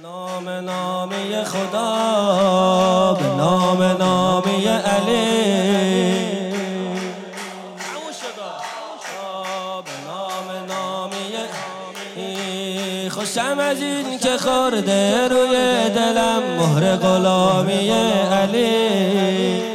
نام نامی خدا، به نام نامی علی، به نام نامی خوشم از این که خورده روی دلم مهر غلامی علی.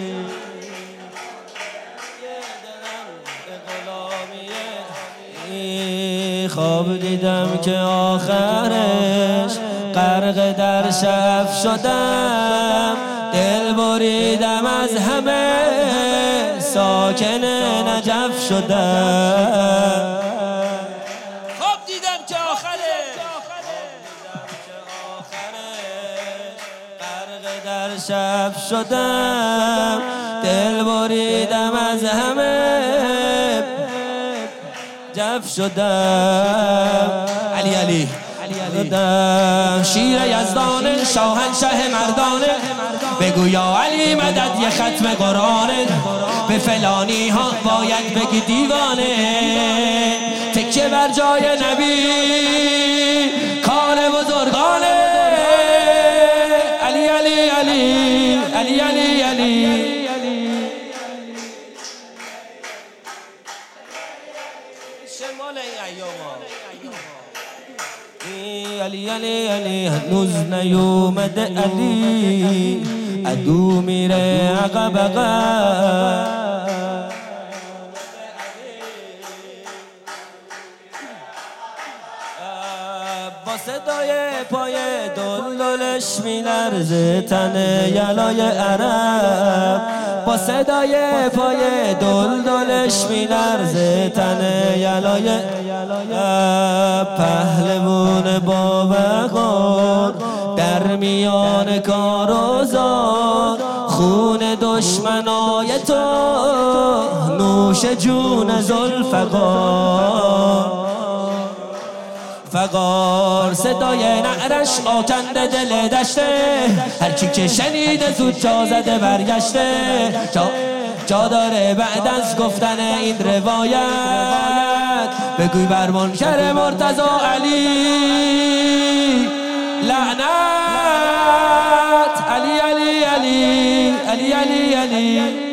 خواب دیدم که آخرش غرق در شب شدم، دل بریدم از همه ساکن نجف شدم. خواب دیدم که آخرش غرق در شب شدم، دل بریدم از همه جف شدم. علی علی شیر یزدانه، شاهنشه مردانه، بگو یا علی مدد یه ختم قرآنه، به فلانی ها باید بگی دیوانه، تکیه بر جای نبی کار بزرگانه. علی علی علی علی علی علی شمال این ایام علی علی علی هنوز نیومده علی، عدو میره عقب عقب. با صدای پای دلدلش میلرزه تن یلای عرب، با صدای پای دلدلش میلرزه تن یلای پهلوان با وقار، در میان کار و زار، خون دشمنای تو نوش جون ذوالفقار. فقار صدای نعرش آکنده دل دشته، هر کی که شنیده زود جا زده برگشته، جا داره بعد از گفتن این روایت بگوی بر منکر مرتضی علی لعنت. علی علی علی علی علی علی